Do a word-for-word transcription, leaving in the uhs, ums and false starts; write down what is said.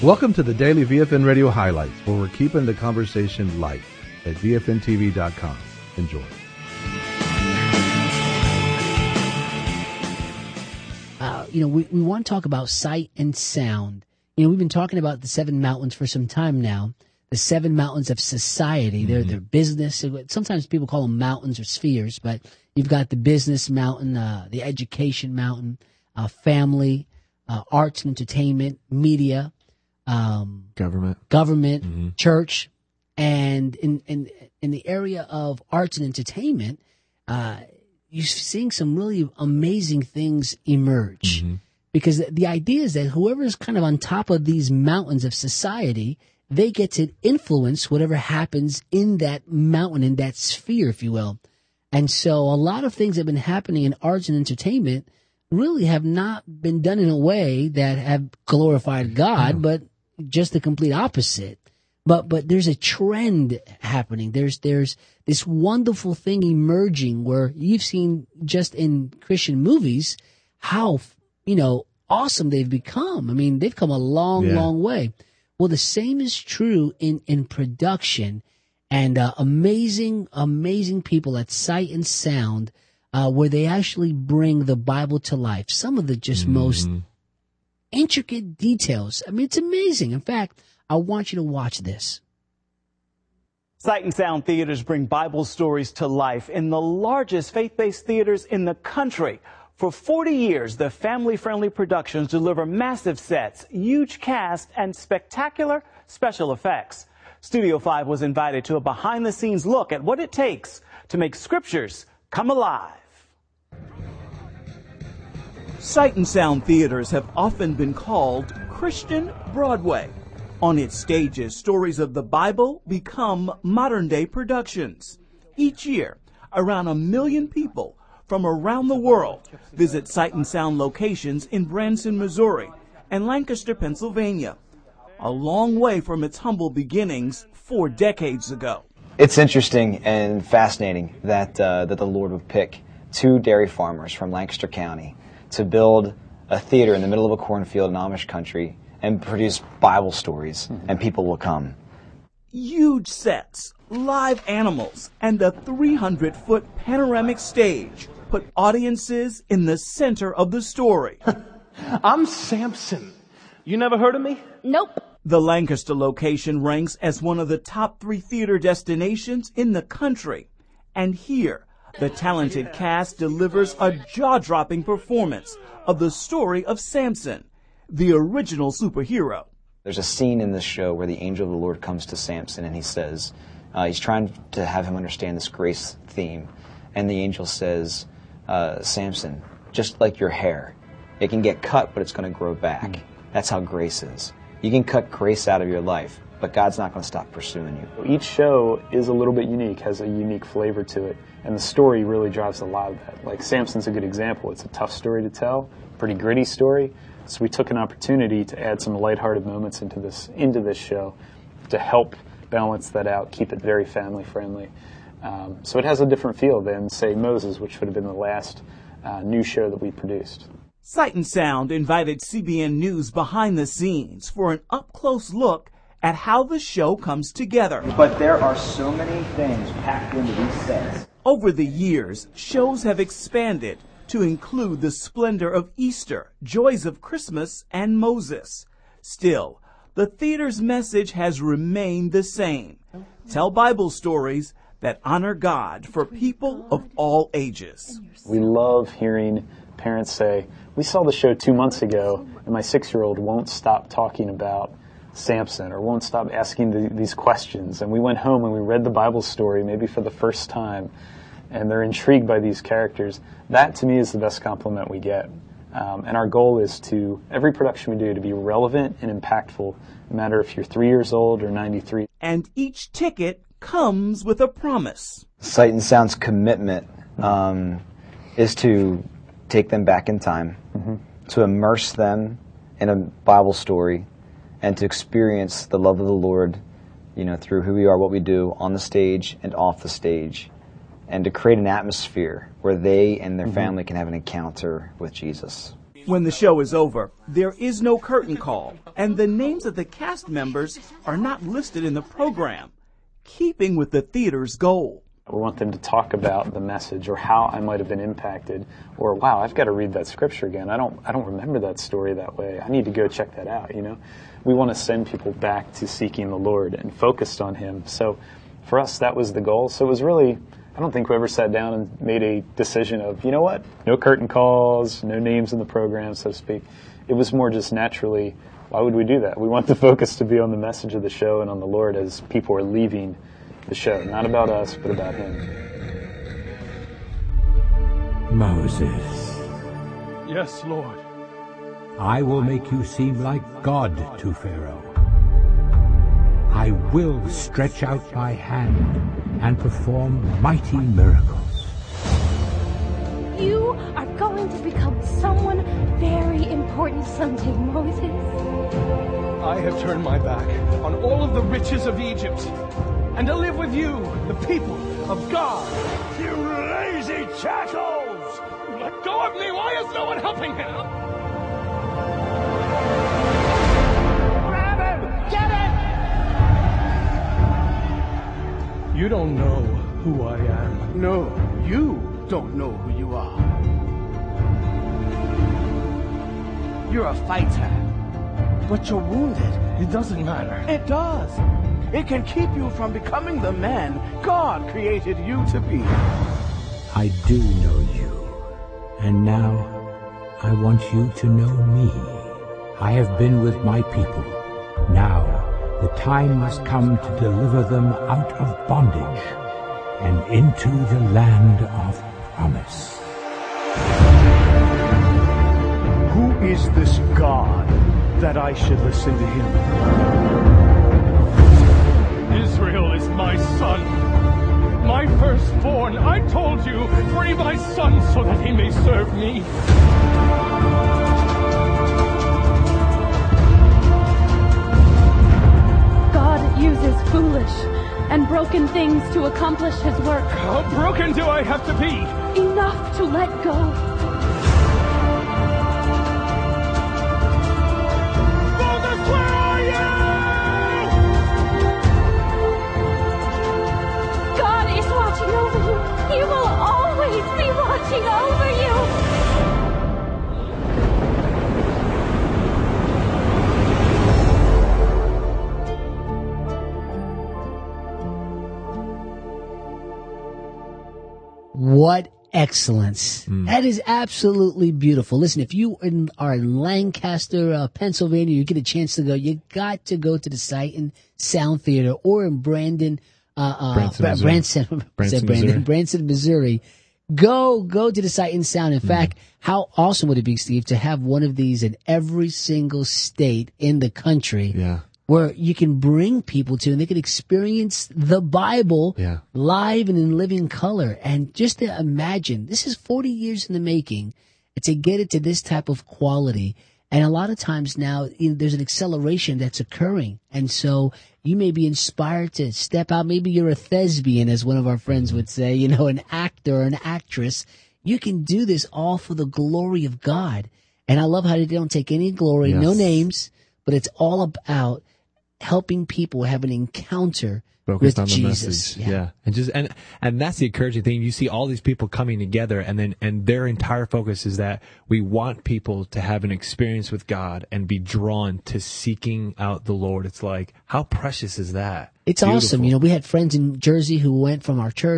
Welcome to the Daily V F N Radio Highlights, where we're keeping the conversation light at V F N T V dot com. Enjoy. Uh, you know, we, we want to talk about sight and sound. You know, we've been talking about the seven mountains for some time now. The seven mountains of society. Mm-hmm. They're, they're business. Sometimes people call them mountains or spheres, but you've got the business mountain, uh, the education mountain, uh, family, uh, arts and entertainment, media, um, government, government, mm-hmm. church. And in, in, in the area of arts and entertainment, uh, you're seeing some really amazing things emerge. Mm-hmm. Because the idea is that whoever is kind of on top of these mountains of society, they get to influence whatever happens in that mountain, in that sphere, if you will. And so a lot of things that have been happening in arts and entertainment really have not been done in a way that have glorified God, mm. but just the complete opposite. But but there's a trend happening. There's there's this wonderful thing emerging where you've seen just in Christian movies how, you know, awesome they've become. I mean, they've come a long, yeah. long way. Well, the same is true in, in production, and uh, amazing, amazing people at Sight and Sound, uh, where they actually bring the Bible to life. Some of the just mm-hmm. most intricate details. I mean, it's amazing. In fact, I want you to watch this. Sight and Sound theaters bring Bible stories to life in the largest faith-based theaters in the country. For forty years, the family-friendly productions deliver massive sets, huge cast, and spectacular special effects. Studio five was invited to a behind-the-scenes look at what it takes to make scriptures come alive. Sight and Sound theaters have often been called Christian Broadway. On its stages, stories of the Bible become modern-day productions. Each year, around a million people from around the world visit Sight and Sound locations in Branson, Missouri, and Lancaster, Pennsylvania, a long way from its humble beginnings four decades ago. It's interesting and fascinating that uh, that the Lord would pick two dairy farmers from Lancaster County to build a theater in the middle of a cornfield in Amish country and produce Bible stories, mm-hmm. and people will come. Huge sets, live animals, and a three hundred foot panoramic stage put audiences in the center of the story. I'm Samson. You never heard of me? Nope. The Lancaster location ranks as one of the top three theater destinations in the country. And here, the talented cast delivers a jaw-dropping performance of the story of Samson, the original superhero. There's a scene in this show where the angel of the Lord comes to Samson and he says, uh, he's trying to have him understand this grace theme. And the angel says, uh, Samson, just like your hair, it can get cut, but it's going to grow back. Mm. That's how grace is. You can cut grace out of your life, but God's not going to stop pursuing you. Each show is a little bit unique, has a unique flavor to it. And the story really drives a lot of that. Like Samson's a good example. It's a tough story to tell, pretty gritty story. So we took an opportunity to add some lighthearted moments into this into this show to help balance that out, keep it very family friendly. Um, so it has a different feel than, say, Moses, which would have been the last uh, new show that we produced. Sight and Sound invited C B N News behind the scenes for an up-close look at how the show comes together. But there are so many things packed into these sets. Over the years, shows have expanded to include the splendor of Easter, joys of Christmas, and Moses. Still, the theater's message has remained the same. Tell Bible stories that honor God for people of all ages. We love hearing parents say, we saw the show two months ago, and my six-year-old won't stop talking about Samson or won't stop asking the, these questions. And we went home and we read the Bible story maybe for the first time, and they're intrigued by these characters. That, to me, is the best compliment we get. Um, and our goal is to, every production we do, to be relevant and impactful, no matter if you're three years old or ninety-three. And each ticket comes with a promise. Sight and Sound's commitment um, is to take them back in time, mm-hmm. to immerse them in a Bible story, and to experience the love of the Lord, you know, through who we are, what we do, on the stage and off the stage, and to create an atmosphere where they and their mm-hmm. family can have an encounter with Jesus. When the show is over, there is no curtain call, and the names of the cast members are not listed in the program, keeping with the theater's goal. We want them to talk about the message or how I might have been impacted, or wow, I've got to read that scripture again. I don't I don't remember that story that way. I need to go check that out, you know. We want to send people back to seeking the Lord and focused on him. So for us, that was the goal. So it was really, I don't think we ever sat down and made a decision of, you know what, no curtain calls, no names in the program, so to speak. It was more just naturally, why would we do that? We want the focus to be on the message of the show and on the Lord as people are leaving the show. Not about us, but about him. Moses. Yes, Lord. I will make you seem like God to Pharaoh. I will stretch out my hand and perform mighty miracles. You are going to become someone very important someday, Moses. I have turned my back on all of the riches of Egypt and to live with you, the people of God. You lazy jackals! Let go of me! Why is no one helping him? Grab him! Get him! You don't know who I am. No, you don't know who you are. You're a fighter, but you're wounded. It doesn't matter. It does. It can keep you from becoming the man God created you to be. I do know you, and now I want you to know me. I have been with my people. Now the time must come to deliver them out of bondage and into the land of promise. Who is this God that I should listen to him? Israel is my son, my firstborn. I told you, free my son so that he may serve me. God uses foolish and broken things to accomplish his work. How broken do I have to be? Enough to let go. Moses, where are you? God is watching over you. He will always be watching over you. What excellence. Mm. That is absolutely beautiful. Listen, if you are in Lancaster, uh, Pennsylvania, you get a chance to go, you got to go to the Sight and Sound Theater, or in Brandon, uh, uh, Branson, Bra- Branson, Branson, Brandon, Missouri. Branson, Missouri. Go, go to the Sight and Sound. In mm. fact, how awesome would it be, Steve, to have one of these in every single state in the country? Yeah. Where you can bring people to and they can experience the Bible yeah. live and in living color. And just to imagine, this is forty years in the making to get it to this type of quality. And a lot of times now, you know, there's an acceleration that's occurring. And so you may be inspired to step out. Maybe you're a thespian, as one of our friends would say, you know, an actor or an actress. You can do this all for the glory of God. And I love how they don't take any glory, yes. no names, but it's all about helping people have an encounter Focused with on the Jesus. Message. Yeah. yeah. And just, and, and that's the encouraging thing. You see all these people coming together, and then, and their entire focus is that we want people to have an experience with God and be drawn to seeking out the Lord. It's like, how precious is that? It's Beautiful. Awesome. You know, we had friends in Jersey who went from our church